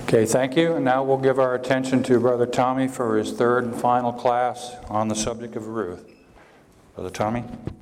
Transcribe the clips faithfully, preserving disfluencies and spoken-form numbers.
Okay, thank you. And now we'll give our attention to Brother Tommy for his third and final class on the subject of Ruth. Brother Tommy?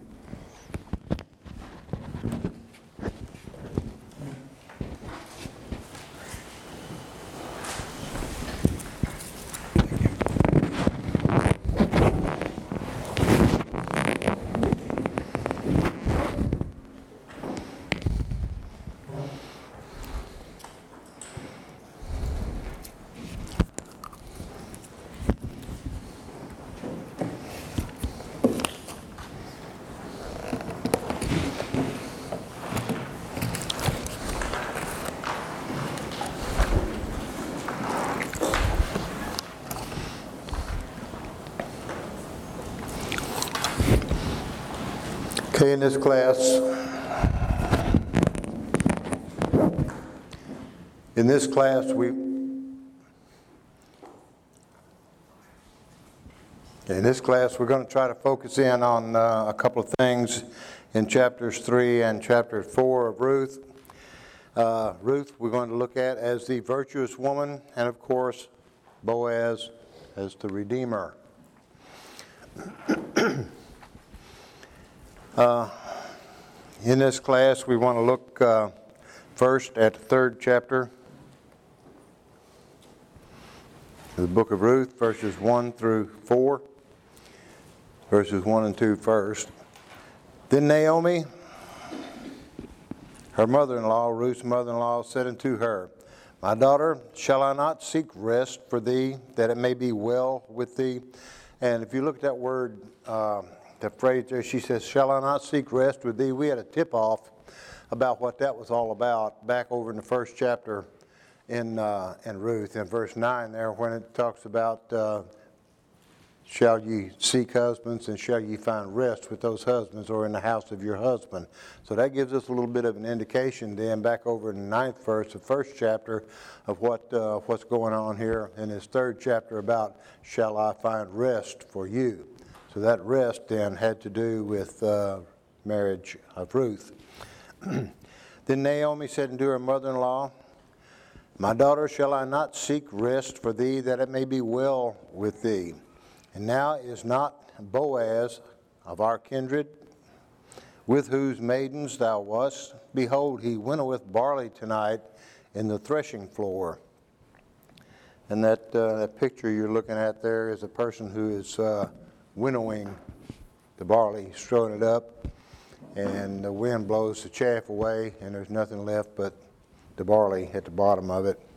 Okay, in this class, in this class we, in this class we're going to try to focus in on uh, a couple of things in chapters three and chapter four of Ruth. Uh, Ruth we're going to look at as the virtuous woman, and of course Boaz as the Redeemer. Uh, in this class, we want to look uh, first at the third chapter of the book of Ruth, verses one through four. Verses one and two first. Then Naomi, her mother-in-law, Ruth's mother-in-law, said unto her, My daughter, shall I not seek rest for thee, that it may be well with thee? And if you look at that word, uh, the phrase there, she says, shall I not seek rest with thee? We had a tip-off about what that was all about back over in the first chapter in uh, in Ruth, in verse nine there, when it talks about, uh, shall ye seek husbands, and shall ye find rest with those husbands, or in the house of your husband? So that gives us a little bit of an indication then, back over in the ninth verse, the first chapter, of what uh, what's going on here in this third chapter about, shall I find rest for you? So that rest then had to do with uh, marriage of Ruth. Then Naomi said unto her mother-in-law, My daughter, shall I not seek rest for thee, that it may be well with thee? And now is not Boaz of our kindred, with whose maidens thou wast? Behold, he winnoweth barley tonight in the threshing floor. And that, uh, that picture you're looking at there is a person who is uh, winnowing the barley, he's throwing it up, and the wind blows the chaff away, and there's nothing left but the barley at the bottom of it.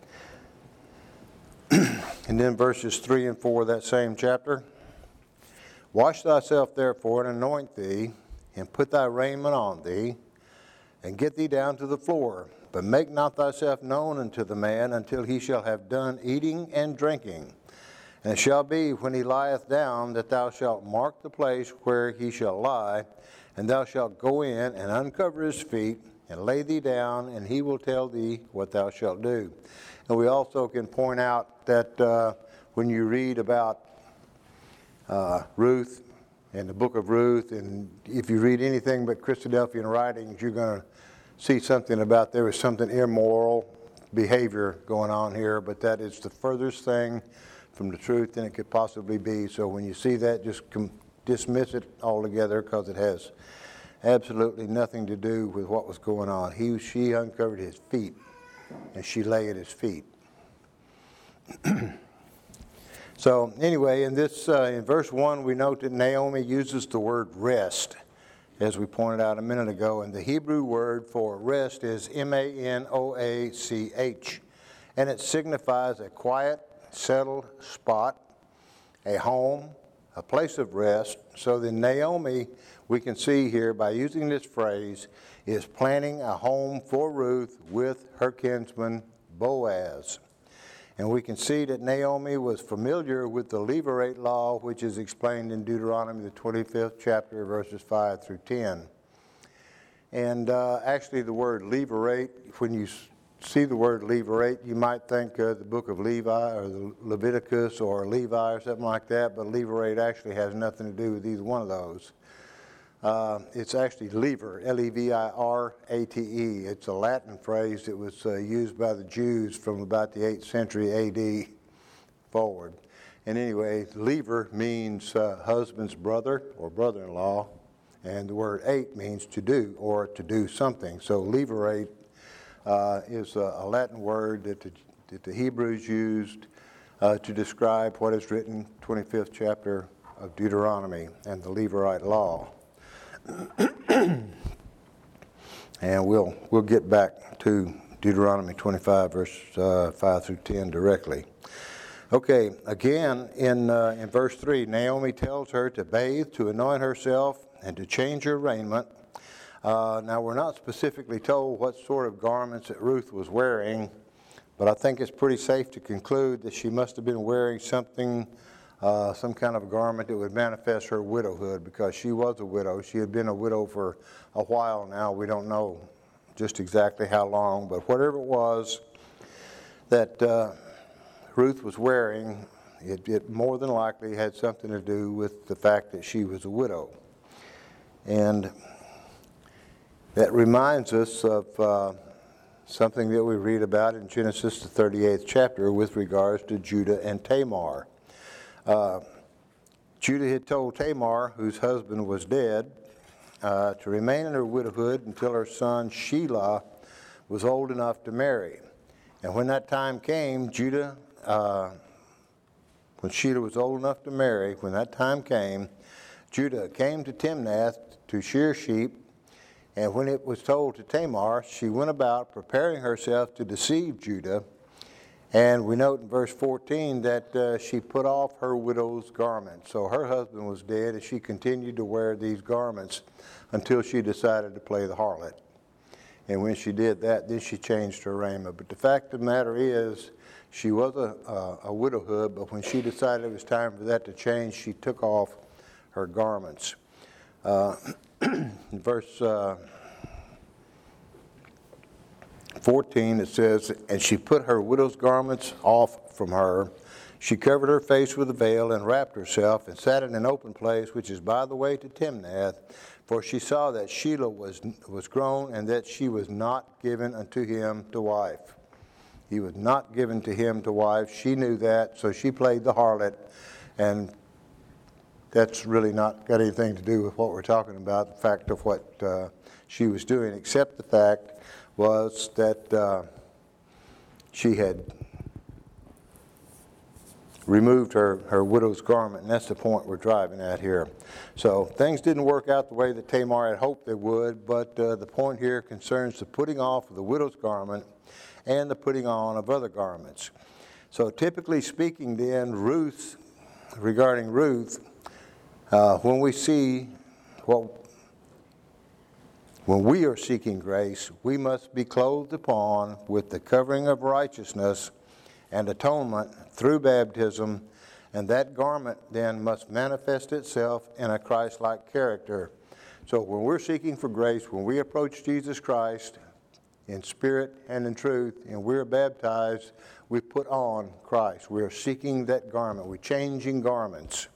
And then verses three and four of that same chapter. Wash thyself therefore, and anoint thee, and put thy raiment on thee, and get thee down to the floor. But make not thyself known unto the man until he shall have done eating and drinking. And it shall be, when he lieth down, that thou shalt mark the place where he shall lie, and thou shalt go in and uncover his feet, and lay thee down, and he will tell thee what thou shalt do. And we also can point out that uh, when you read about uh, Ruth and the book of Ruth, and if you read anything but Christadelphian writings, you're going to see something about there is something immoral behavior going on here, but that is the furthest thing from the truth than it could possibly be. So when you see that, just com- dismiss it altogether, because it has absolutely nothing to do with what was going on. He, she uncovered his feet, and she lay at his feet. So anyway, in this, uh, in verse one, we note that Naomi uses the word rest, as we pointed out a minute ago, and the Hebrew word for rest is M A N O A C H, and it signifies a quiet, settled spot, a home, a place of rest. So then Naomi, we can see here by using this phrase, is planning a home for Ruth with her kinsman Boaz. And we can see that Naomi was familiar with the Levirate law, which is explained in Deuteronomy, the twenty-fifth chapter, verses five through ten. And uh, actually the word Levirate, when you see the word Levirate, you might think uh, the book of Levi or the Leviticus or Levi or something like that, but Levirate actually has nothing to do with either one of those. Uh, It's actually lever, L E V I R A T E. It's a Latin phrase that was uh, used by the Jews from about the eighth century A D forward. And anyway, lever means uh, husband's brother or brother-in-law, and the word ate means to do or to do something. So leverate uh, is a, a Latin word that the, that the Hebrews used uh, to describe what is written, twenty-fifth chapter of Deuteronomy and the Levirate law. And we'll we'll get back to Deuteronomy twenty-five, verse uh, five through ten directly. Okay, again in uh, in verse three, Naomi tells her to bathe, to anoint herself, and to change her raiment. Uh, now we're not specifically told what sort of garments that Ruth was wearing, but I think it's pretty safe to conclude that she must have been wearing something. Uh, some kind of garment that would manifest her widowhood, because she was a widow. She had been a widow for a while now. We don't know just exactly how long, but whatever it was that uh, Ruth was wearing, it, it more than likely had something to do with the fact that she was a widow. And that reminds us of uh, something that we read about in Genesis, the thirty-eighth chapter, with regards to Judah and Tamar. Uh, Judah had told Tamar, whose husband was dead, uh, to remain in her widowhood until her son Shelah was old enough to marry. And when that time came, Judah, uh, when Shelah was old enough to marry, when that time came, Judah came to Timnath to shear sheep. And when it was told to Tamar, she went about preparing herself to deceive Judah. And we note in verse fourteen that uh, she put off her widow's garment. So her husband was dead, and she continued to wear these garments until she decided to play the harlot. And when she did that, then she changed her raiment. But the fact of the matter is, she was a, a, a widowhood, but when she decided it was time for that to change, she took off her garments. Uh, verse uh, fourteen, it says, and she put her widow's garments off from her. She covered her face with a veil and wrapped herself and sat in an open place, which is by the way to Timnath, for she saw that Shelah was, was grown and that she was not given unto him to wife. He was not given to him to wife. She knew that, so she played the harlot, and that's really not got anything to do with what we're talking about, the fact of what uh, she was doing, except the fact was that uh, she had removed her, her widow's garment, and that's the point we're driving at here. So things didn't work out the way that Tamar had hoped they would, but uh, the point here concerns the putting off of the widow's garment and the putting on of other garments. So typically speaking then, Ruth, regarding Ruth, uh, when we see what When we are seeking grace, we must be clothed upon with the covering of righteousness and atonement through baptism, and that garment then must manifest itself in a Christ-like character. So when we're seeking for grace, when we approach Jesus Christ in spirit and in truth, and we're baptized, we put on Christ. We're seeking that garment. We're changing garments.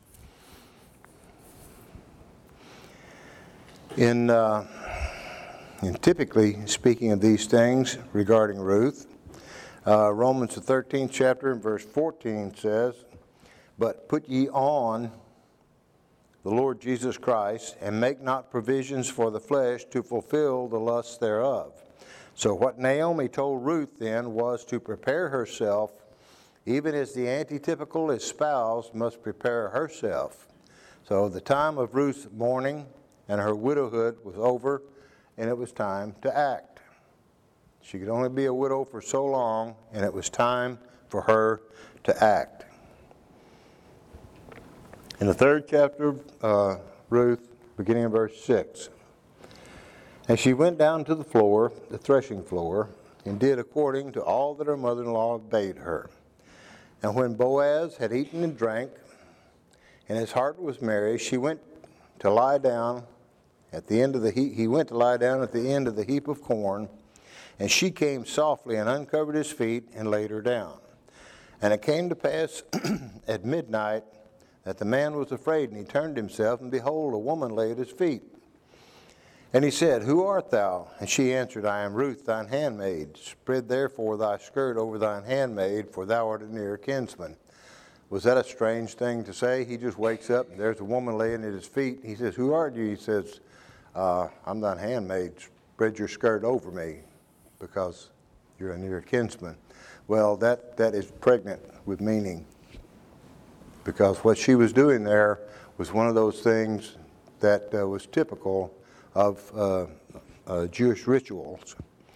In... Uh, And typically, speaking of these things regarding Ruth, uh, Romans the thirteenth chapter and verse fourteen says, but put ye on the Lord Jesus Christ, and make not provisions for the flesh to fulfill the lusts thereof. So what Naomi told Ruth then was to prepare herself, even as the antitypical espoused must prepare herself. So the time of Ruth's mourning and her widowhood was over, and it was time to act. She could only be a widow for so long, and it was time for her to act. In the third chapter of uh, Ruth, beginning in verse six, and she went down to the floor, the threshing floor, and did according to all that her mother-in-law bade her. And when Boaz had eaten and drank, and his heart was merry, she went to lie down At the end of the heap, he went to lie down at the end of the heap of corn, and she came softly and uncovered his feet and laid her down. And it came to pass at midnight that the man was afraid, and he turned himself, and behold, a woman lay at his feet. And he said, Who art thou? And she answered, I am Ruth, thine handmaid. Spread therefore thy skirt over thine handmaid, for thou art a near kinsman. Was that a strange thing to say? He just wakes up, and there's a woman laying at his feet. He says, Who art you? He says, uh, I'm thine handmaid. Spread your skirt over me, because you're a near kinsman. Well, that, that is pregnant with meaning, because what she was doing there was one of those things that uh, was typical of uh, uh, Jewish rituals.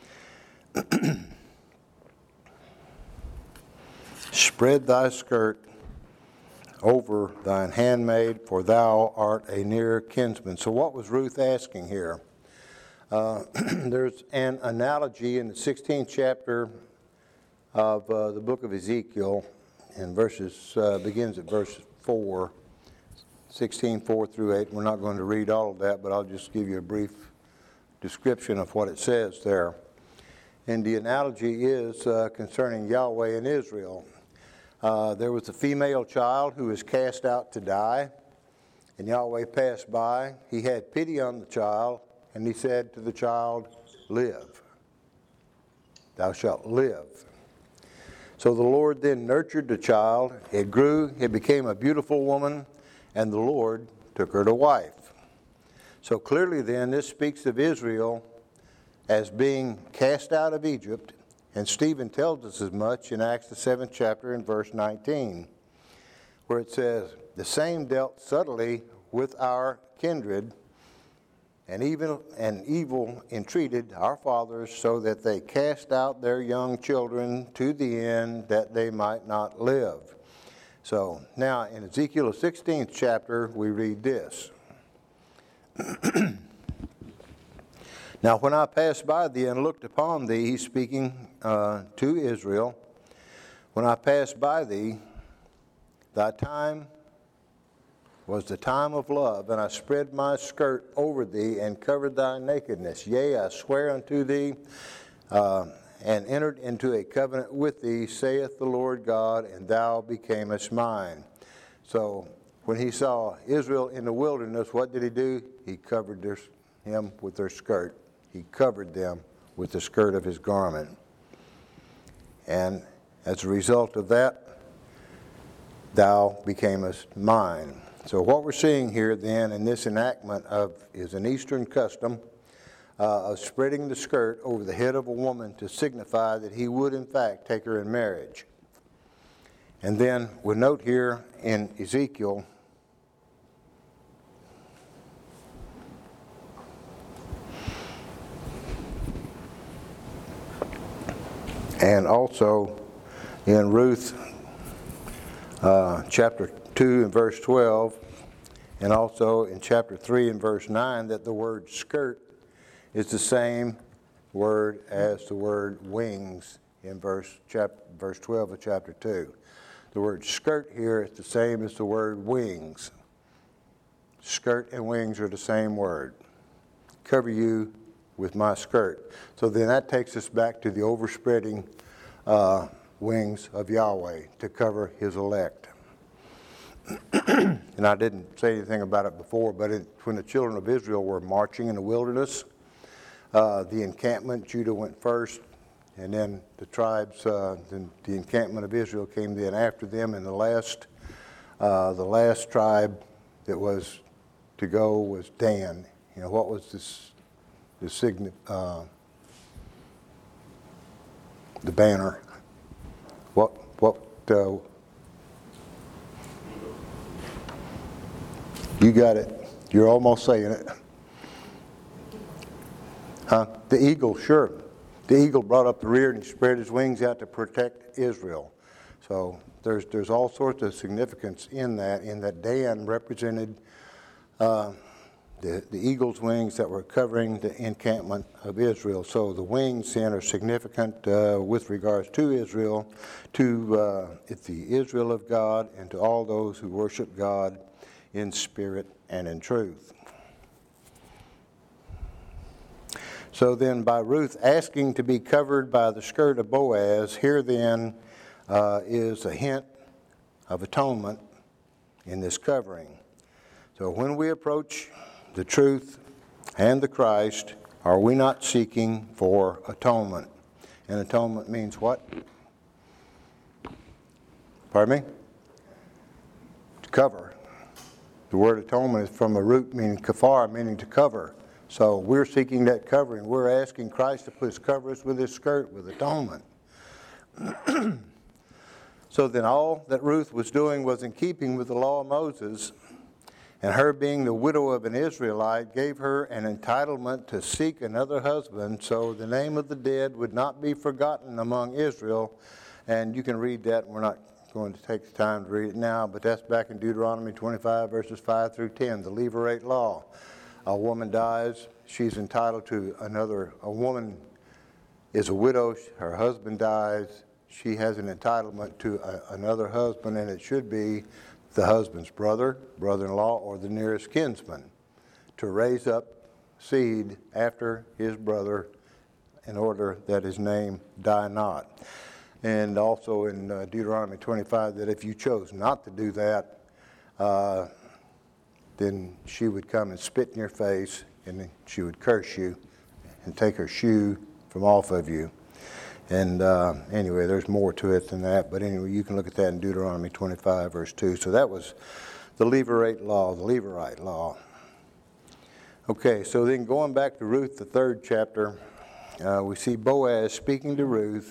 Spread thy skirt over thine handmaid, for thou art a near kinsman. So what was Ruth asking here? Uh, there's an analogy in the sixteenth chapter of uh, the book of Ezekiel, and verses uh, begins at verse four, sixteen, four through eight. We're not going to read all of that, but I'll just give you a brief description of what it says there. And the analogy is uh, concerning Yahweh and Israel. Uh, there was a female child who was cast out to die, and Yahweh passed by. He had pity on the child, and he said to the child, Live. Thou shalt live. So the Lord then nurtured the child. It grew, it became a beautiful woman, and the Lord took her to wife. So clearly then, this speaks of Israel as being cast out of Egypt, and Stephen tells us as much in Acts the seventh chapter in verse nineteen, where it says, The same dealt subtly with our kindred, and even and evil entreated our fathers, so that they cast out their young children to the end that they might not live. So now in Ezekiel the sixteenth chapter we read this. Now when I passed by thee and looked upon thee, he's speaking uh, to Israel, when I passed by thee, thy time was the time of love, and I spread my skirt over thee and covered thy nakedness. Yea, I swear unto thee, uh, and entered into a covenant with thee, saith the Lord God, and thou becamest mine. So when he saw Israel in the wilderness, what did he do? He covered their, him with their skirt. He covered them with the skirt of his garment. And as a result of that, thou becamest mine. So what we're seeing here then in this enactment of is an Eastern custom uh, of spreading the skirt over the head of a woman to signify that he would in fact take her in marriage. And then we'll note here in Ezekiel and also in Ruth uh, chapter two and verse twelve, and also in chapter three and verse nine, that the word skirt is the same word as the word wings in verse chap- verse twelve of chapter two. The word skirt here is the same as the word wings. Skirt and wings are the same word. Cover you with my skirt. So then that takes us back to the overspreading uh, wings of Yahweh to cover his elect. And I didn't say anything about it before, but it, when the children of Israel were marching in the wilderness, uh, the encampment, Judah went first, and then the tribes, uh, the, the encampment of Israel came then after them, and the last, uh, the last tribe that was to go was Dan. You know, what was this, the sign, uh, the banner? What, what, uh, you got it. You're almost saying it. Huh? The eagle, sure. The eagle brought up the rear and spread his wings out to protect Israel. So there's there's all sorts of significance in that, in that Dan represented uh, the, the eagle's wings that were covering the encampment of Israel. So the wings then are significant uh, with regards to Israel, to uh, it's the Israel of God, and to all those who worship God in spirit and in truth. So then by Ruth asking to be covered by the skirt of Boaz, here then uh, is a hint of atonement in this covering. So when we approach the truth and the Christ, are we not seeking for atonement? And atonement means what? Pardon me? To cover. The word atonement is from a root meaning kafar, meaning to cover. So we're seeking that covering. We're asking Christ to please cover us with his skirt, with atonement. So then all that Ruth was doing was in keeping with the law of Moses, and her being the widow of an Israelite gave her an entitlement to seek another husband, so the name of the dead would not be forgotten among Israel. And you can read that, and we're not going to take the time to read it now, but that's back in Deuteronomy twenty-five, verses five through ten, the Levirate law. A woman dies, she's entitled to another. A woman is a widow, her husband dies, she has an entitlement to a, another husband, and it should be the husband's brother, brother-in-law, or the nearest kinsman, to raise up seed after his brother in order that his name die not. And also in uh, Deuteronomy twenty-five, that if you chose not to do that, uh, then she would come and spit in your face, and then she would curse you and take her shoe from off of you. And uh, anyway, there's more to it than that, but anyway, you can look at that in Deuteronomy twenty-five, verse two. So that was the Levirate law, the Levirate law. Okay, so then going back to Ruth, the third chapter, uh, we see Boaz speaking to Ruth.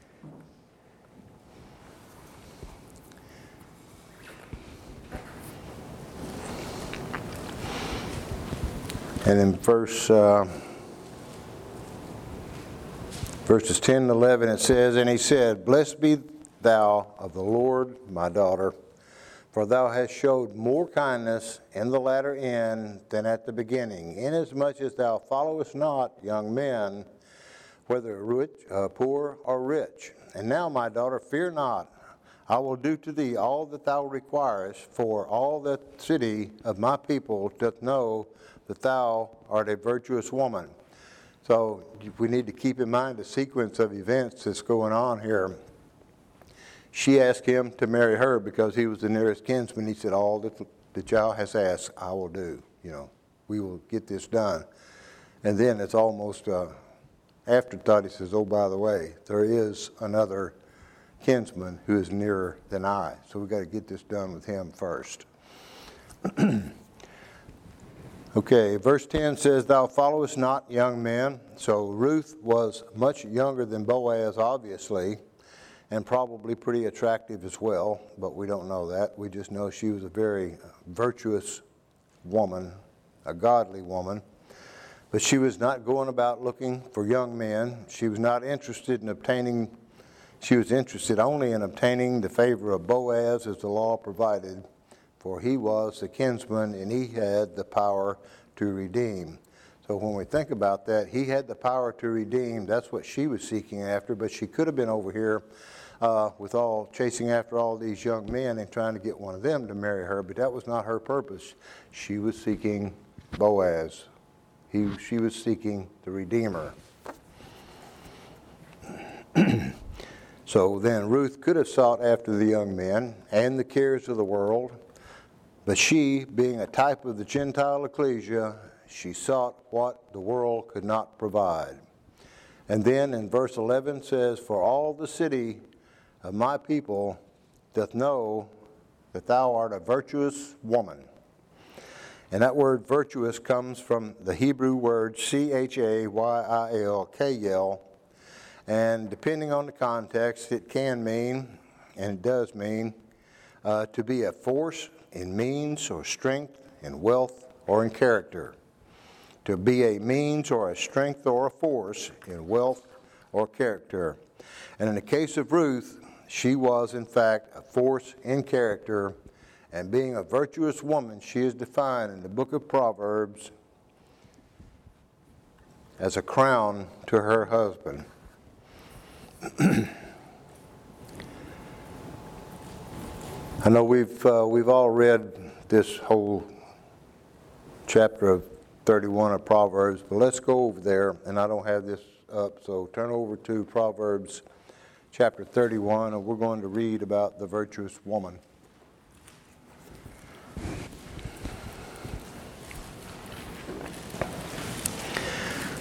And in verse, uh, verses ten and eleven, it says, "And he said, Blessed be thou of the Lord, my daughter, for thou hast showed more kindness in the latter end than at the beginning, inasmuch as thou followest not young men, whether rich, uh, poor or rich. And now, my daughter, fear not. I will do to thee all that thou requirest, for all the city of my people doth know that thou art a virtuous woman." So we need to keep in mind the sequence of events that's going on here. She asked him to marry her because he was the nearest kinsman. He said, all that the child has asked, I will do. You know, we will get this done. And then it's almost uh, afterthought. He says, oh, by the way, there is another kinsman who is nearer than I. So we've got to get this done with him first. Okay, verse ten says, "Thou followest not young men." So Ruth was much younger than Boaz, obviously, and probably pretty attractive as well, but we don't know that. We just know she was a very virtuous woman, a godly woman. But she was not going about looking for young men. She was not interested in obtaining, she was interested only in obtaining the favor of Boaz as the law provided, for he was the kinsman and he had the power to redeem. So when we think about that, he had the power to redeem. That's what she was seeking after, but she could have been over here uh, with all chasing after all these young men and trying to get one of them to marry her, but that was not her purpose. She was seeking Boaz. He, she was seeking the Redeemer. So then Ruth could have sought after the young men and the cares of the world, but she, being a type of the Gentile ecclesia, she sought what the world could not provide. And then in verse eleven says, "For all the city of my people doth know that thou art a virtuous woman." And that word virtuous comes from the Hebrew word C H A Y I L, K-Yel. And depending on the context, it can mean, and it does mean, uh, to be a force in means or strength, in wealth or in character. To be a means or a strength or a force in wealth or character. And in the case of Ruth, she was in fact a force in character, and being a virtuous woman, she is defined in the book of Proverbs as a crown to her husband. I know we've uh, we've all read this whole chapter of thirty-one of Proverbs, but let's go over there, and I don't have this up, so turn over to Proverbs chapter thirty-one, and we're going to read about the virtuous woman.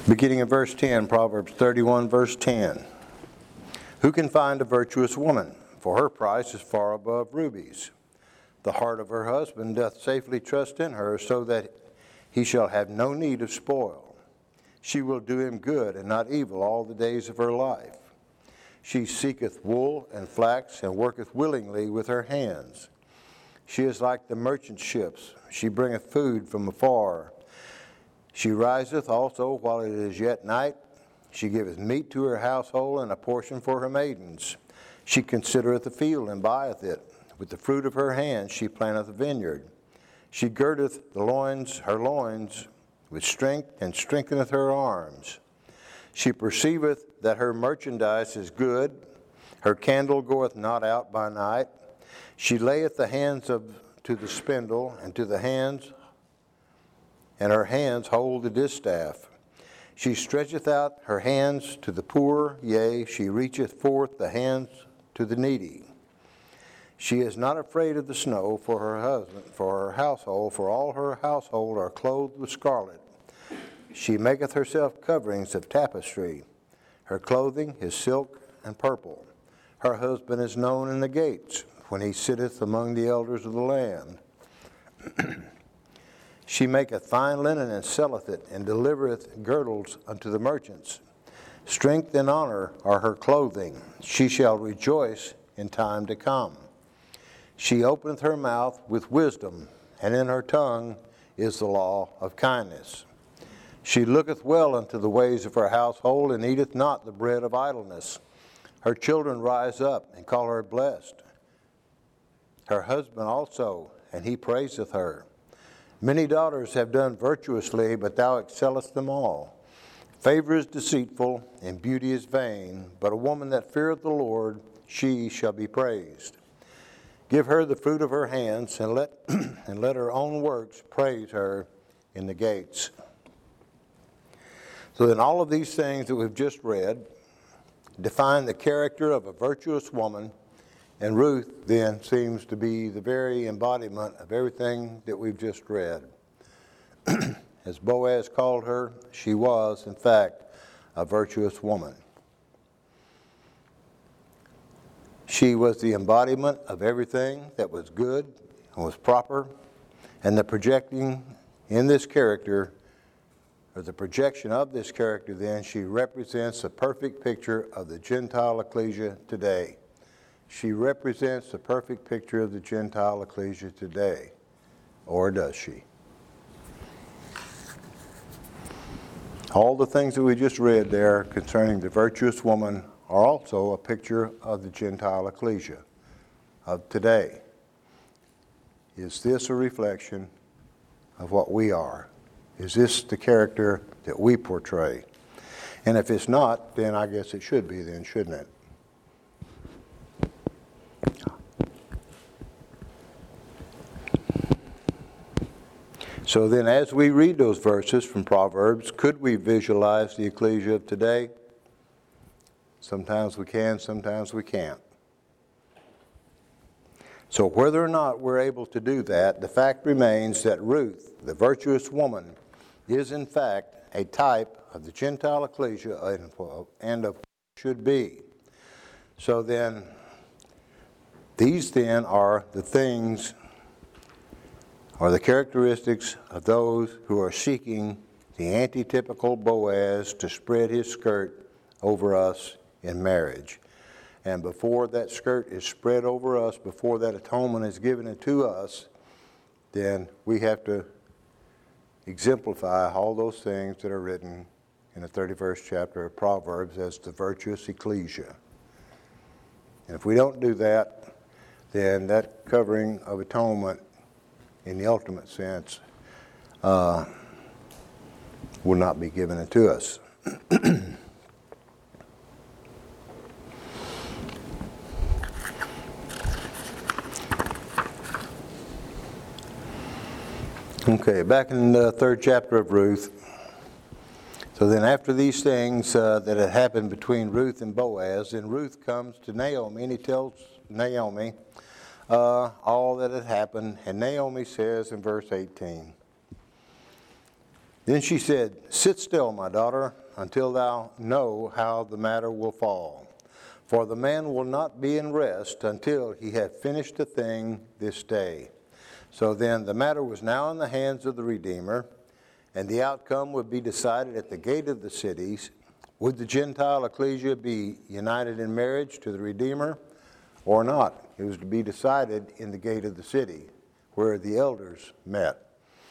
Beginning in verse ten, Proverbs thirty-one, verse ten. Who can find a virtuous woman? For her price is far above rubies. The heart of her husband doth safely trust in her, so that he shall have no need of spoil. She will do him good and not evil all the days of her life. She seeketh wool and flax, and worketh willingly with her hands. She is like the merchant ships. She bringeth food from afar. She riseth also while it is yet night. She giveth meat to her household, and a portion for her maidens. She considereth the field, and buyeth it. With the fruit of her hands she planteth a vineyard. She girdeth the loins, her loins with strength, and strengtheneth her arms. She perceiveth that her merchandise is good. Her candle goeth not out by night. She layeth the hands of to the spindle, and to the hands, and her hands hold the distaff. She stretcheth out her hands to the poor, yea, she reacheth forth the hands to the needy. She is not afraid of the snow for her husband, for her household, for all her household are clothed with scarlet. She maketh herself coverings of tapestry. Her clothing is silk and purple. Her husband is known in the gates, when he sitteth among the elders of the land. She maketh fine linen and selleth it, and delivereth girdles unto the merchants. Strength and honor are her clothing. She shall rejoice in time to come. She openeth her mouth with wisdom, and in her tongue is the law of kindness. She looketh well unto the ways of her household, and eateth not the bread of idleness. Her children rise up and call her blessed. Her husband also, and he praiseth her. Many daughters have done virtuously, but thou excellest them all. Favor is deceitful, and beauty is vain, but a woman that feareth the Lord, she shall be praised. Give her the fruit of her hands, and let, and let her own works praise her in the gates. So then all of these things that we've just read define the character of a virtuous woman, and Ruth then seems to be the very embodiment of everything that we've just read. As Boaz called her, she was, in fact, a virtuous woman. She was the embodiment of everything that was good and was proper, and the projecting in this character, or the projection of this character then, she represents a perfect picture of the Gentile ecclesia today. She represents the perfect picture of the Gentile ecclesia today. Or does she? All the things that we just read there concerning the virtuous woman are also a picture of the Gentile ecclesia of today. Is this a reflection of what we are? Is this the character that we portray? And if it's not, then I guess it should be then, shouldn't it? So then as we read those verses from Proverbs, could we visualize the ecclesia of today? Sometimes we can, sometimes we can't. So whether or not we're able to do that, the fact remains that Ruth, the virtuous woman, is in fact a type of the Gentile ecclesia and of what should be. So then, these then are the things, or the characteristics of those who are seeking the antitypical Boaz to spread his skirt over us in marriage. And before that skirt is spread over us, before that atonement is given to us, then we have to exemplify all those things that are written in the thirty-first chapter of Proverbs as the virtuous ecclesia. And if we don't do that, then that covering of atonement in the ultimate sense uh, will not be given to us. Okay, back in the third chapter of Ruth. So then after these things uh, that had happened between Ruth and Boaz, then Ruth comes to Naomi, and he tells Naomi uh, all that had happened. And Naomi says in verse eighteen, Then she said, Sit still, my daughter, until thou know how the matter will fall. For the man will not be in rest until he have finished the thing this day. So then the matter was now in the hands of the Redeemer, and the outcome would be decided at the gate of the cities. Would the Gentile ecclesia be united in marriage to the Redeemer or not? It was to be decided in the gate of the city, where the elders met.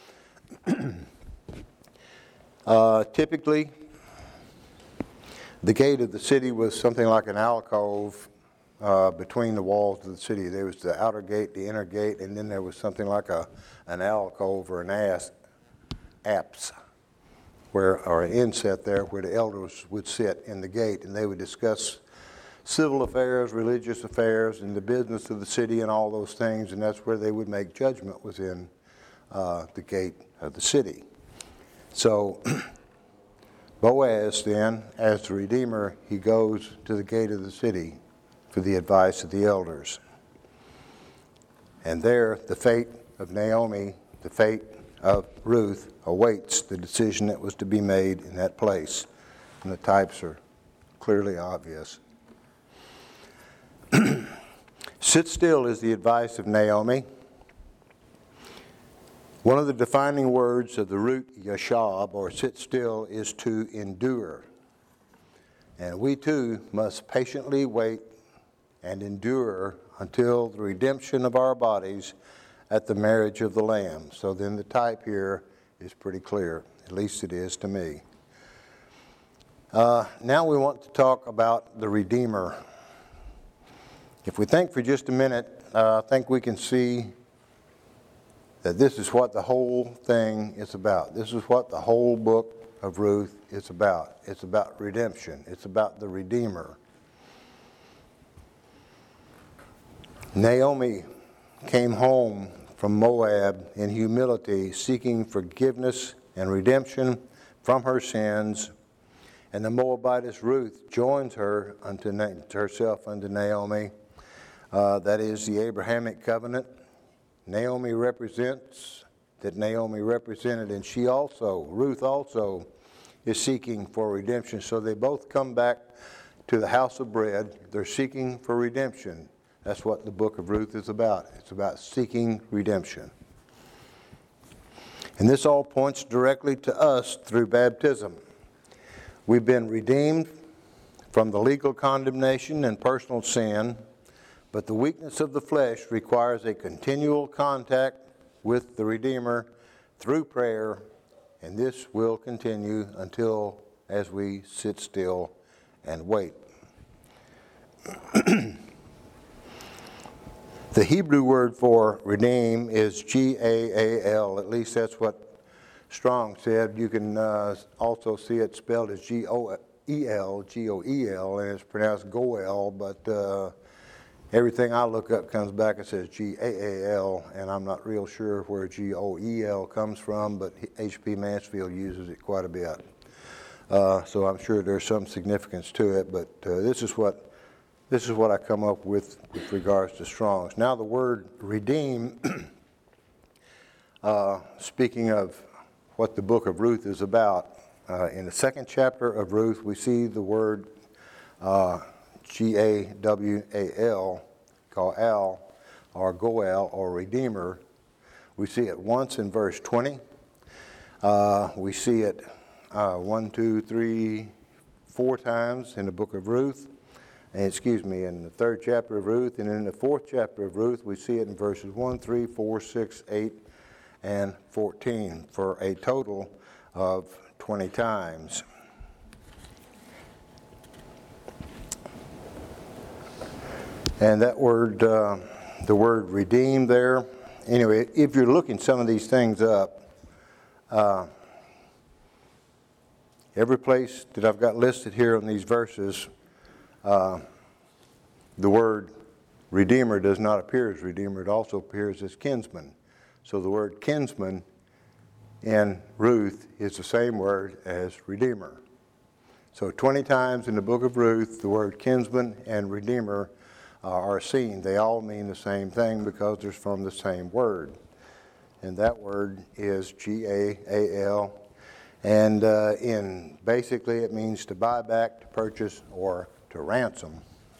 uh, typically, the gate of the city was something like an alcove uh, between the walls of the city. There was the outer gate, the inner gate, and then there was something like a an alcove or an as, apse, where or an inset there where the elders would sit in the gate, and they would discuss civil affairs, religious affairs, and the business of the city and all those things, and that's where they would make judgment, within uh, the gate of the city. So Boaz then, as the Redeemer, he goes to the gate of the city for the advice of the elders. And there, the fate of Naomi, the fate of Ruth, awaits the decision that was to be made in that place. And the types are clearly obvious. Sit still is the advice of Naomi. One of the defining words of the root yashab, or sit still, is to endure. And we too must patiently wait and endure until the redemption of our bodies at the marriage of the Lamb. So then the type here is pretty clear, at least it is to me. Uh, now we want to talk about the Redeemer. If we think for just a minute, uh, I think we can see that this is what the whole thing is about. This is what the whole book of Ruth is about. It's about redemption. It's about the Redeemer. Naomi came home from Moab in humility, seeking forgiveness and redemption from her sins. And the Moabitess Ruth joins her unto Na- herself unto Naomi. Uh, that is the Abrahamic covenant. Naomi represents, that Naomi represented, and she also, Ruth also, is seeking for redemption. So they both come back to the house of bread. They're seeking for redemption. That's what the book of Ruth is about. It's about seeking redemption. And this all points directly to us through baptism. We've been redeemed from the legal condemnation and personal sin, but the weakness of the flesh requires a continual contact with the Redeemer through prayer, and this will continue until as we sit still and wait. The Hebrew word for redeem is G A A L. At least that's what Strong said. You can uh, also see it spelled as G O E L, G O E L, and it's pronounced Goel, but uh, everything I look up comes back and says G A A L, and I'm not real sure where G O E L comes from, but H P Mansfield uses it quite a bit. Uh, so I'm sure there's some significance to it, but uh, this is what this is what I come up with with regards to Strong's. Now the word redeem, uh, speaking of what the book of Ruth is about, uh, in the second chapter of Ruth we see the word uh, G A W A L, Goal, or Goel, or Redeemer. We see it once in verse twenty. Uh, we see it uh, one, two, three, four times in the book of Ruth. And, excuse me, in the third chapter of Ruth. And in the fourth chapter of Ruth, we see it in verses one, three, four, six, eight, and fourteen, for a total of twenty times. And that word, uh, the word redeem there, anyway, if you're looking some of these things up, uh, every place that I've got listed here on these verses, uh, the word redeemer does not appear as redeemer. It also appears as kinsman. So the word kinsman in Ruth is the same word as redeemer. So twenty times in the book of Ruth, the word kinsman and redeemer Uh, are seen. They all mean the same thing because they're from the same word. And that word is G A A L. And uh, in basically it means to buy back, to purchase, or to ransom.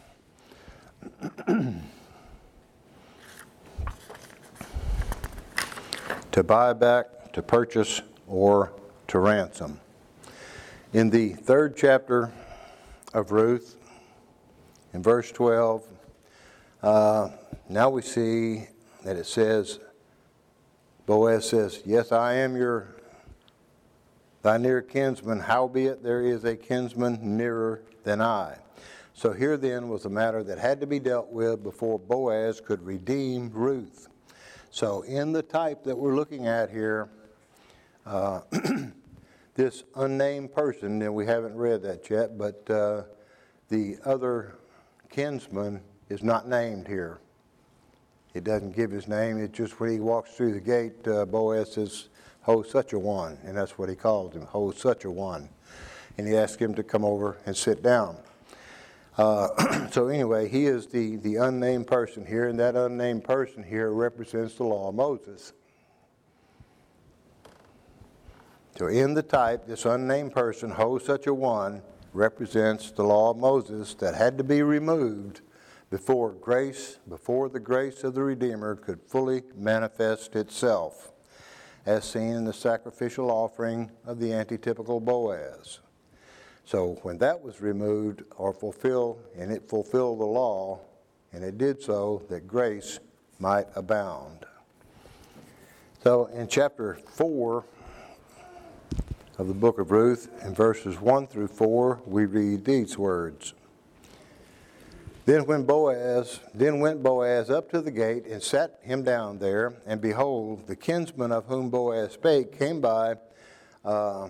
To buy back, to purchase, or to ransom. In the third chapter of Ruth, in verse twelve, uh, now we see that it says, Boaz says, yes, I am your thy near kinsman, howbeit there is a kinsman nearer than I. So here then was a matter that had to be dealt with before Boaz could redeem Ruth. So in the type that we're looking at here, uh, this unnamed person, and we haven't read that yet, but uh, the other kinsman is not named here. It doesn't give his name. It's just when he walks through the gate, uh, Boaz says, ho, such a one. And that's what he calls him, ho, such a one. And he asked him to come over and sit down. Uh, so anyway, he is the, the unnamed person here, and that unnamed person here represents the law of Moses. So in the type, this unnamed person, ho, such a one, represents the law of Moses that had to be removed before grace, before the grace of the Redeemer could fully manifest itself, as seen in the sacrificial offering of the antitypical Boaz. So when that was removed or fulfilled, and it fulfilled the law, and it did so, that grace might abound. So in chapter four of the book of Ruth, in verses one through four, we read these words. Then when Boaz, then went Boaz up to the gate and sat him down there, and behold, the kinsman of whom Boaz spake came by, uh,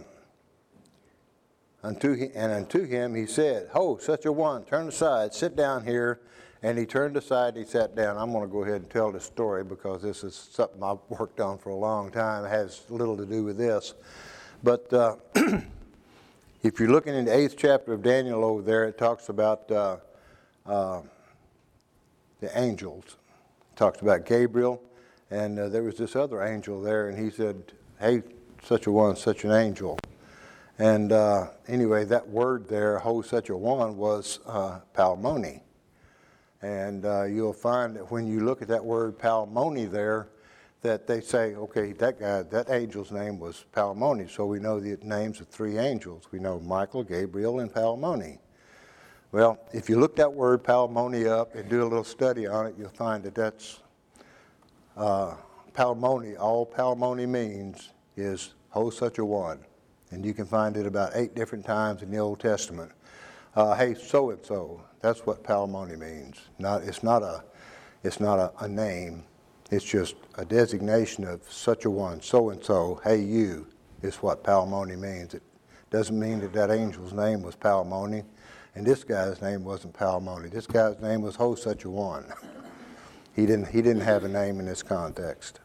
unto he, and unto him he said, ho, such a one, turn aside, sit down here. And he turned aside, he sat down. I'm going to go ahead and tell this story because this is something I've worked on for a long time. It has little to do with this. But uh, if you're looking in the eighth chapter of Daniel over there, it talks about uh, uh, the angels. It talks about Gabriel, and uh, there was this other angel there, and he said, hey, such a one, such an angel. And uh, anyway, that word there, ho, such a one, was uh, palmoni. And uh, you'll find that when you look at that word palmoni there, that they say, okay, that guy, that angel's name was Palmoni. So we know the names of three angels. We know Michael, Gabriel, and Palmoni. Well, if you look that word Palmoni up and do a little study on it, you'll find that that's uh, Palmoni. All Palmoni means is, ho, such a one. And you can find it about eight different times in the Old Testament. Uh, hey, so-and-so, that's what Palmoni means. Not, it's not a, it's not a, a name. It's just a designation of such a one, so-and-so, hey, you, is what Palmoni means. It doesn't mean that that angel's name was Palmoni, and this guy's name wasn't Palmoni. This guy's name was ho, such a one. He didn't, he didn't have a name in this context.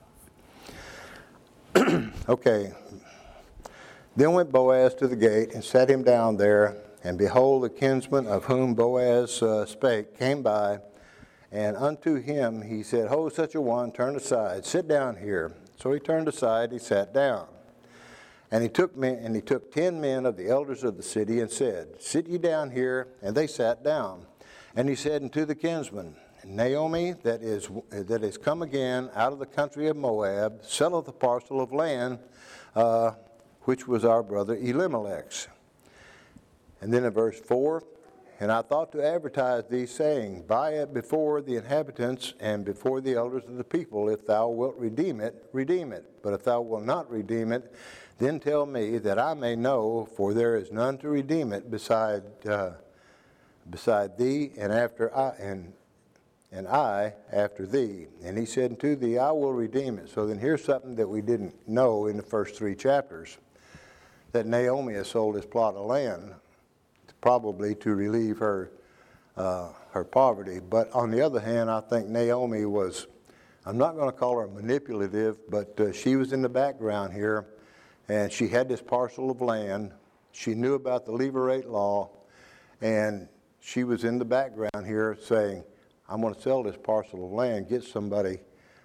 Okay. Then went Boaz to the gate and sat him down there, and behold, the kinsman of whom Boaz uh, spake came by, and unto him he said, ho, such a one, turn aside, sit down here. So he turned aside, he sat down. And he took men, and he took ten men of the elders of the city, and said, sit ye down here. And they sat down. And he said unto the kinsman, Naomi, that is that is come again out of the country of Moab, selleth a parcel of land, uh, which was our brother Elimelech's. And then in verse four, and I thought to advertise thee, saying, buy it before the inhabitants and before the elders of the people. If thou wilt redeem it, redeem it. But if thou wilt not redeem it, then tell me, that I may know, for there is none to redeem it beside uh, beside thee, and after I and and I after thee. And he said unto thee, I will redeem it. So then here's something that we didn't know in the first three chapters, that Naomi has sold this plot of land, probably to relieve her uh, her poverty. But on the other hand, I think Naomi was, I'm not going to call her manipulative, but uh, she was in the background here, and she had this parcel of land. She knew about the levirate law, and she was in the background here saying, I'm going to sell this parcel of land, get somebody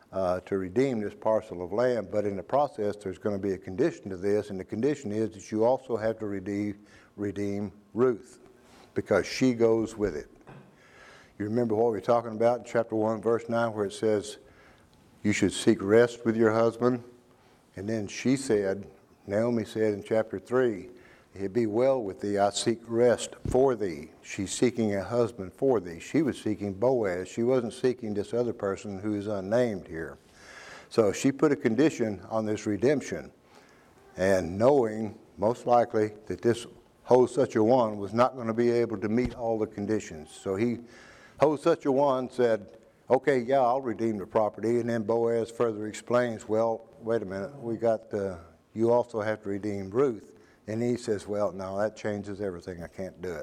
uh, to redeem this parcel of land. But in the process, there's going to be a condition to this, and the condition is that you also have to redeem, redeem Ruth, because she goes with it. You remember what we were talking about in chapter one, verse nine, where it says, you should seek rest with your husband? And then she said, Naomi said in chapter three, it be well with thee, I seek rest for thee. She's seeking a husband for thee. She was seeking Boaz. She wasn't seeking this other person who is unnamed here. So she put a condition on this redemption, and knowing, most likely, that this Hosuch-a-One was not going to be able to meet all the conditions. So he, Hosuch-a-One said, okay, yeah, I'll redeem the property. And then Boaz further explains, well, wait a minute, we got, uh, you also have to redeem Ruth. And he says, well, no, that changes everything. I can't do it.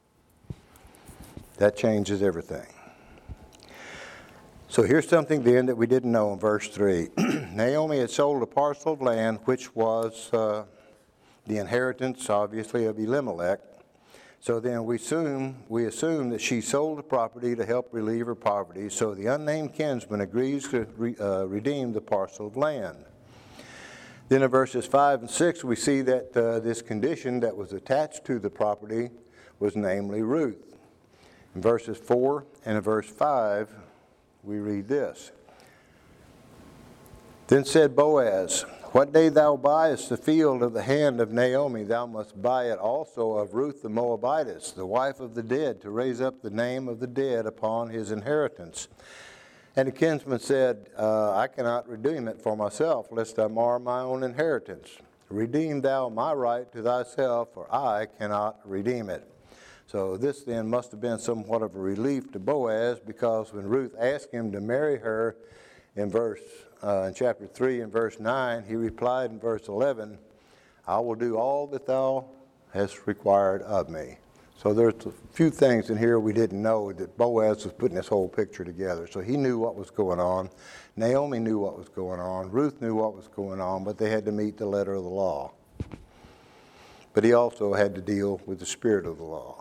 That changes everything. So here's something then that we didn't know in verse three. Naomi had sold a parcel of land, which was uh, the inheritance, obviously, of Elimelech. So then we assume, we assume that she sold the property to help relieve her poverty. So the unnamed kinsman agrees to re, uh, redeem the parcel of land. Then in verses five and six, we see that uh, this condition that was attached to the property was namely Ruth. In verses four and in verse five, we read this. Then said Boaz, what day thou buyest the field of the hand of Naomi, thou must buy it also of Ruth the Moabitess, the wife of the dead, to raise up the name of the dead upon his inheritance. And the kinsman said, uh, I cannot redeem it for myself, lest I mar my own inheritance. Redeem thou my right to thyself, for I cannot redeem it. So this then must have been somewhat of a relief to Boaz, because when Ruth asked him to marry her in verse uh, in chapter three and verse nine, he replied in verse eleven, I will do all that thou hast required of me. So there's a few things in here we didn't know, that Boaz was putting this whole picture together. So he knew what was going on. Naomi knew what was going on. Ruth knew what was going on, but they had to meet the letter of the law. But he also had to deal with the spirit of the law.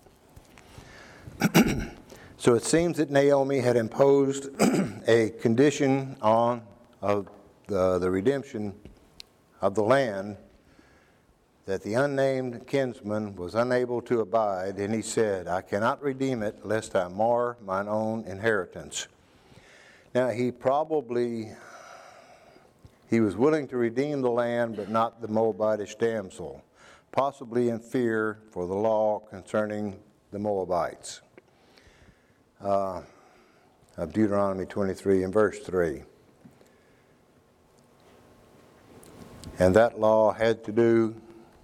So it seems that Naomi had imposed a condition on of the, the redemption of the land that the unnamed kinsman was unable to abide, and he said, I cannot redeem it, lest I mar mine own inheritance. Now, he probably, he was willing to redeem the land, but not the Moabitish damsel, possibly in fear for the law concerning the Moabites. Uh, of Deuteronomy twenty-three and verse three. And that law had to do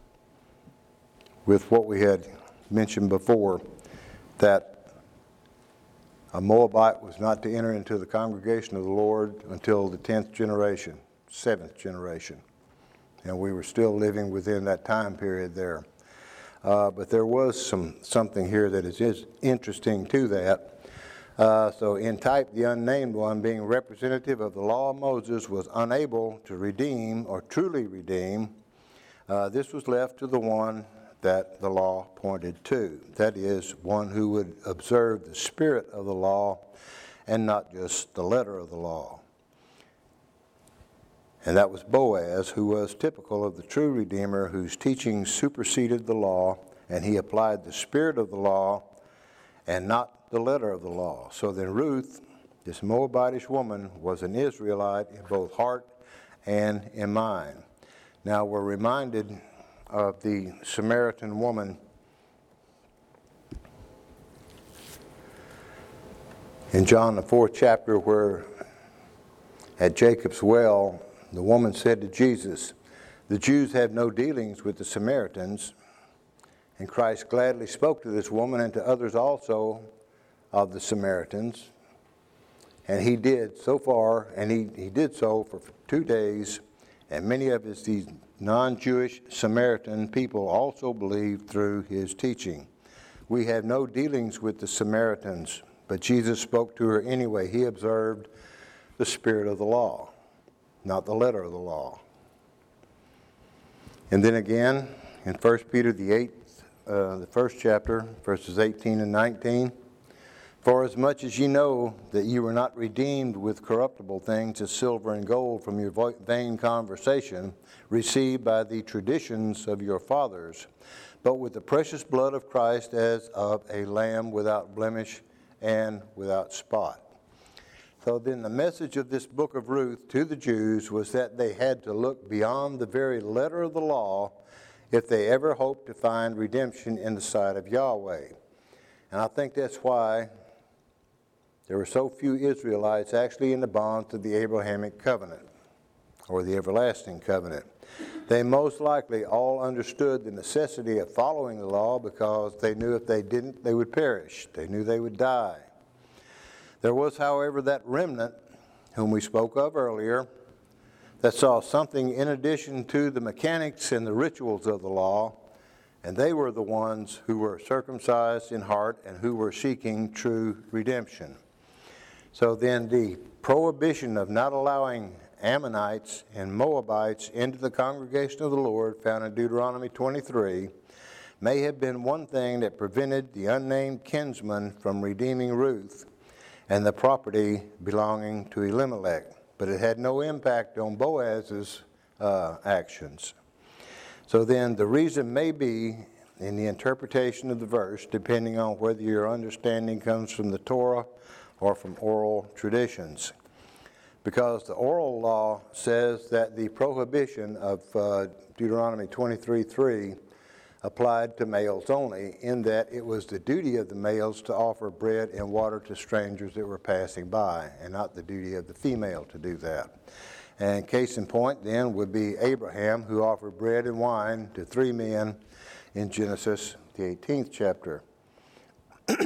with what we had mentioned before, that a Moabite was not to enter into the congregation of the Lord until the tenth generation, seventh generation. And we were still living within that time period there. Uh, but there was some something here that is, is interesting to that. Uh, so in type, the unnamed one, being representative of the law of Moses, was unable to redeem or truly redeem. Uh, this was left to the one that the law pointed to. That is, one who would observe the spirit of the law and not just the letter of the law. And that was Boaz, who was typical of the true Redeemer, whose teaching superseded the law, and he applied the spirit of the law and not the letter of the law. So then Ruth, this Moabitish woman, was an Israelite in both heart and in mind. Now we're reminded of the Samaritan woman in John the fourth chapter, where at Jacob's well, the woman said to Jesus, the Jews have no dealings with the Samaritans. And Christ gladly spoke to this woman and to others also of the Samaritans. And he did so far, and he, he did so for two days. And many of his these non-Jewish Samaritan people also believed through his teaching. We have no dealings with the Samaritans, but Jesus spoke to her anyway. He observed the spirit of the law, not the letter of the law. And then again, in First Peter the eighth, uh, the first chapter, verses eighteen and nineteen, For as much as ye know that ye were not redeemed with corruptible things as silver and gold from your vain conversation, received by the traditions of your fathers, but with the precious blood of Christ as of a lamb without blemish and without spot. So then the message of this book of Ruth to the Jews was that they had to look beyond the very letter of the law if they ever hoped to find redemption in the sight of Yahweh. And I think that's why there were so few Israelites actually in the bonds of the Abrahamic covenant, or the everlasting covenant. They most likely all understood the necessity of following the law because they knew if they didn't, they would perish. They knew they would die. There was, however, that remnant, whom we spoke of earlier, that saw something in addition to the mechanics and the rituals of the law, and they were the ones who were circumcised in heart and who were seeking true redemption. So then the prohibition of not allowing Ammonites and Moabites into the congregation of the Lord, found in Deuteronomy twenty-three, may have been one thing that prevented the unnamed kinsman from redeeming Ruth and the property belonging to Elimelech. But it had no impact on Boaz's uh, actions. So then the reason may be in the interpretation of the verse, depending on whether your understanding comes from the Torah or from oral traditions. Because the oral law says that the prohibition of uh, Deuteronomy twenty-three three applied to males only, in that it was the duty of the males to offer bread and water to strangers that were passing by, and not the duty of the female to do that. And case in point then would be Abraham, who offered bread and wine to three men in Genesis, the eighteenth chapter. uh,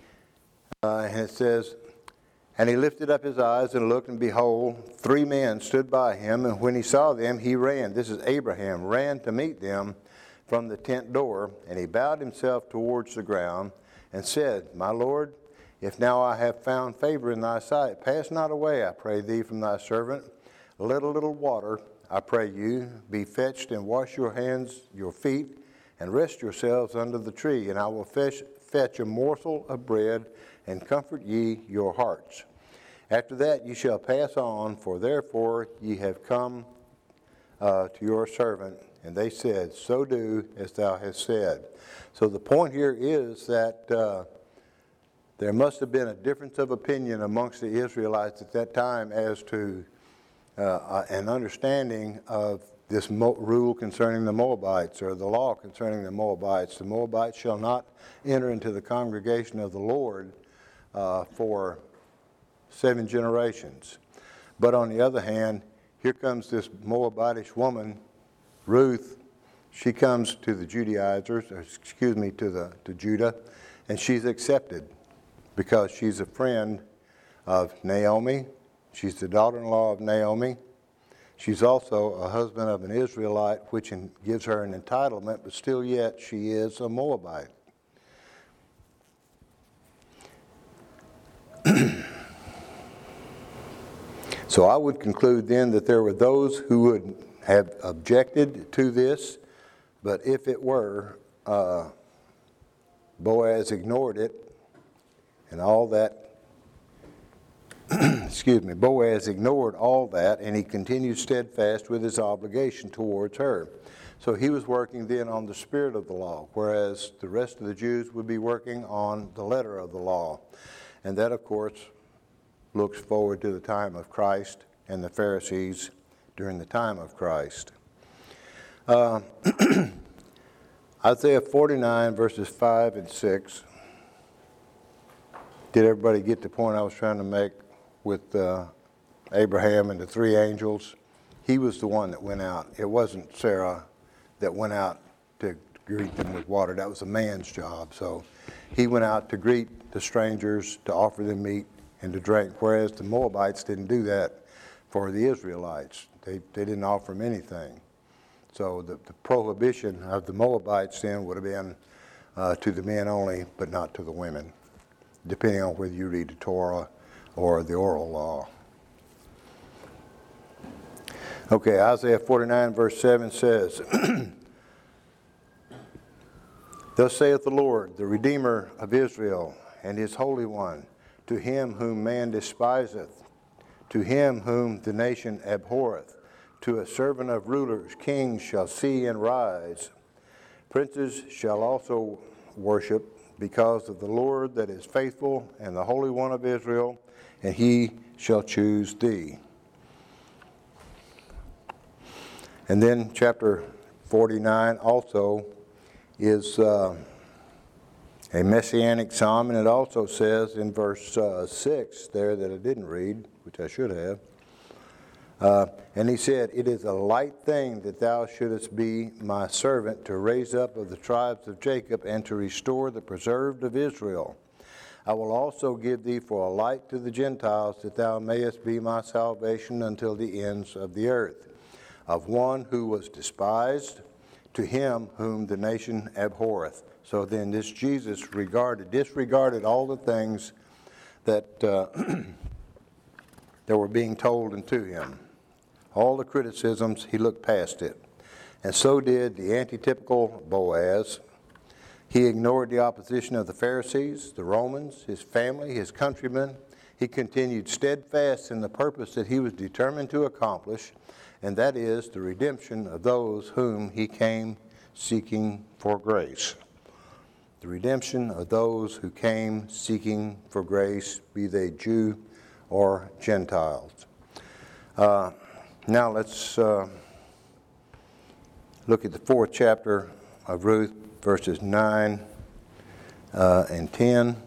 and it says, "And he lifted up his eyes and looked, and behold, three men stood by him. And when he saw them, he ran." This is Abraham, ran to meet them from the tent door. "And he bowed himself towards the ground and said, My Lord, if now I have found favor in thy sight, pass not away, I pray thee, from thy servant. Let a little water, I pray you, be fetched, and wash your hands, your feet, and rest yourselves under the tree. And I will fetch, fetch a morsel of bread, and comfort ye your hearts. After that ye shall pass on, for therefore ye have come uh, to your servant. And they said, So do as thou hast said." So the point here is that uh, there must have been a difference of opinion amongst the Israelites at that time as to uh, uh, an understanding of this mo- rule concerning the Moabites, or the law concerning the Moabites. The Moabites shall not enter into the congregation of the Lord uh, for seven generations. But on the other hand, here comes this Moabitish woman, Ruth. She comes to the Judaizers, or excuse me, to the to Judah, and she's accepted because she's a friend of Naomi. She's the daughter-in-law of Naomi. She's also a husband of an Israelite, which in, gives her an entitlement, but still yet she is a Moabite. So I would conclude then that there were those who would have objected to this, but if it were, uh, Boaz ignored it, and all that, excuse me, Boaz ignored all that, and he continued steadfast with his obligation towards her. So he was working then on the spirit of the law, whereas the rest of the Jews would be working on the letter of the law. And that, of course, looks forward to the time of Christ and the Pharisees during the time of Christ. Uh, Isaiah forty-nine, verses five and six. Did everybody get the point I was trying to make with uh, Abraham and the three angels? He was the one that went out. It wasn't Sarah that went out to greet them with water. That was a man's job. So he went out to greet the strangers, to offer them meat and to drink, whereas the Moabites didn't do that for the Israelites. They, they didn't offer them anything. So the, the prohibition of the Moabites then would have been uh, to the men only, but not to the women, depending on whether you read the Torah or the oral law. Okay, Isaiah forty-nine, verse seven says, Thus saith the Lord, the Redeemer of Israel, and his Holy One, to him whom man despiseth, to him whom the nation abhorreth, to a servant of rulers, kings shall see and rise. Princes shall also worship, because of the Lord that is faithful, and the Holy One of Israel, and he shall choose thee. And then chapter forty-nine also is uh, a messianic psalm, and it also says in verse uh, six there that I didn't read, which I should have, uh, and he said, "It is a light thing that thou shouldest be my servant to raise up of the tribes of Jacob and to restore the preserved of Israel. I will also give thee for a light to the Gentiles, that thou mayest be my salvation until the ends of the earth. Of one who was despised, to him whom the nation abhorreth." So then this Jesus regarded, disregarded all the things that, uh, that were being told unto him. All the criticisms, he looked past it. And so did the antitypical Boaz. He ignored the opposition of the Pharisees, the Romans, his family, his countrymen. He continued steadfast in the purpose that he was determined to accomplish, and that is the redemption of those whom he came seeking for grace. The redemption of those who came seeking for grace, be they Jew or Gentiles. Uh, now let's uh, look at the fourth chapter of Ruth, verses nine uh, and ten.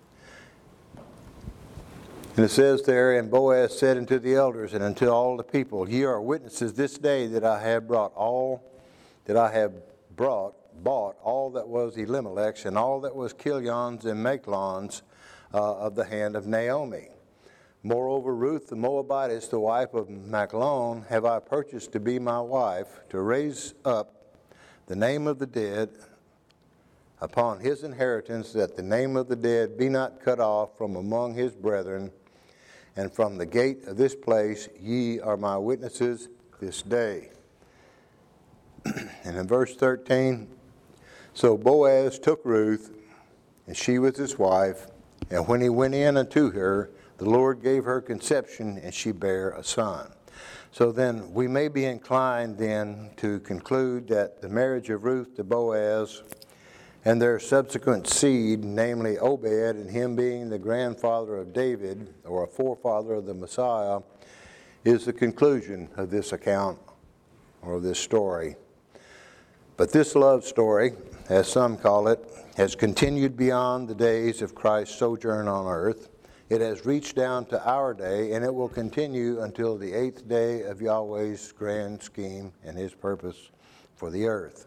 And it says there, "And Boaz said unto the elders and unto all the people, Ye are witnesses this day that I have brought all, that I have brought, bought all that was Elimelech's and all that was Kilion's and Machlon's uh, of the hand of Naomi. Moreover, Ruth the Moabitess, the wife of Machlon, have I purchased to be my wife, to raise up the name of the dead upon his inheritance, that the name of the dead be not cut off from among his brethren. And from the gate of this place ye are my witnesses this day." And in verse thirteen, "So Boaz took Ruth, and she was his wife, and when he went in unto her, the Lord gave her conception, and she bare a son." So then we may be inclined then to conclude that the marriage of Ruth to Boaz and their subsequent seed, namely Obed, and him being the grandfather of David, or a forefather of the Messiah, is the conclusion of this account, or of this story. But this love story, as some call it, has continued beyond the days of Christ's sojourn on earth. It has reached down to our day, and it will continue until the eighth day of Yahweh's grand scheme and his purpose for the earth.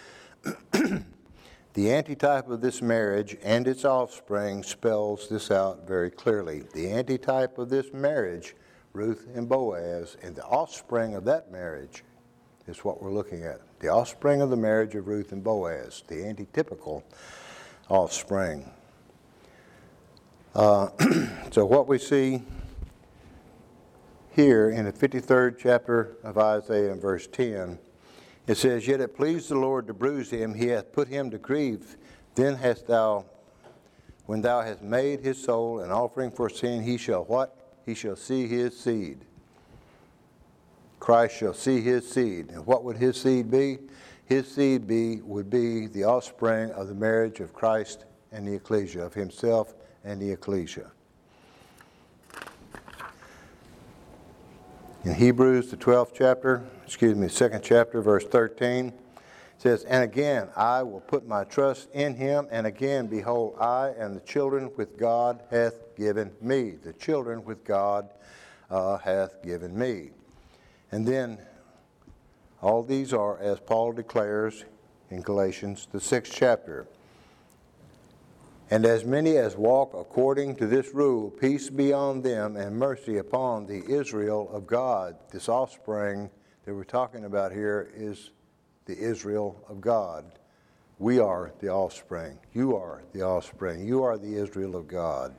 The antitype of this marriage and its offspring spells this out very clearly. The antitype of this marriage, Ruth and Boaz, and the offspring of that marriage is what we're looking at. The offspring of the marriage of Ruth and Boaz, the antitypical offspring. Uh, so what we see here in the fifty-third chapter of Isaiah in verse ten, it says, "Yet it pleased the Lord to bruise him, he hath put him to grief. Then hast thou, when thou hast made his soul an offering for sin, he shall" what? "He shall see his seed." Christ shall see his seed. And what would his seed be? His seed be would be the offspring of the marriage of Christ and the ecclesia, of himself and the ecclesia. In Hebrews, the twelfth chapter, excuse me, second chapter, verse thirteen, it says, "And again, I will put my trust in him, and again, behold, I and the children with God hath given me." The children with God uh, hath given me. And then, all these are, as Paul declares in Galatians, the sixth chapter, "And as many as walk according to this rule, peace be on them and mercy upon the Israel of God." This offspring that we're talking about here is the Israel of God. We are the offspring. You are the offspring. You are the Israel of God.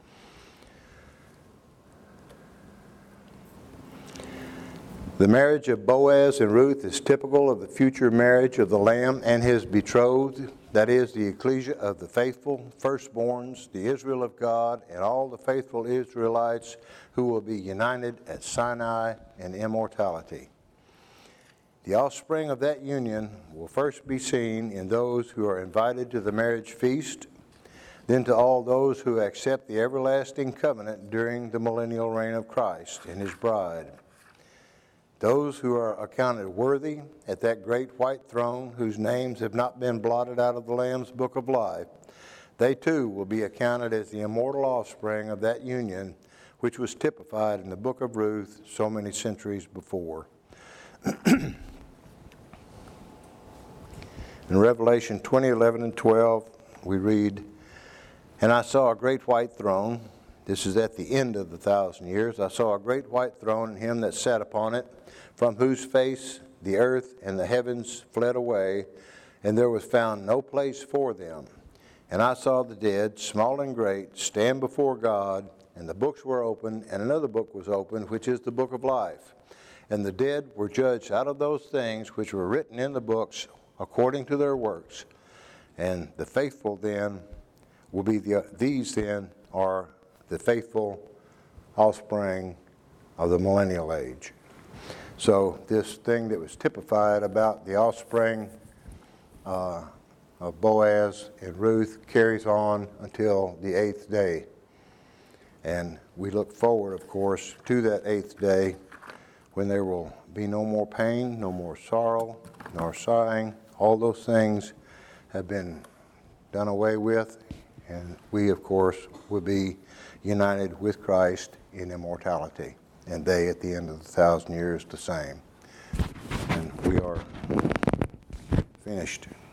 The marriage of Boaz and Ruth is typical of the future marriage of the Lamb and his betrothed, that is, the ecclesia of the faithful firstborns, the Israel of God, and all the faithful Israelites who will be united at Sinai in immortality. The offspring of that union will first be seen in those who are invited to the marriage feast, then to all those who accept the everlasting covenant during the millennial reign of Christ and his bride. Those who are accounted worthy at that great white throne, whose names have not been blotted out of the Lamb's book of life, they too will be accounted as the immortal offspring of that union which was typified in the book of Ruth so many centuries before. In Revelation twenty, eleven, and twelve, we read, "And I saw a great white throne." This is at the end of the thousand years. "I saw a great white throne and him that sat upon it, from whose face the earth and the heavens fled away, and there was found no place for them. And I saw the dead, small and great, stand before God, and the books were opened, and another book was opened, which is the book of life. And the dead were judged out of those things which were written in the books according to their works. And the faithful then will be the, these then are the faithful offspring of the millennial age." So this thing that was typified about the offspring uh, of Boaz and Ruth carries on until the eighth day. And we look forward, of course, to that eighth day when there will be no more pain, no more sorrow, nor sighing. All those things have been done away with, and we, of course, will be united with Christ in immortality, and they at the end of the thousand years the same. And we are finished.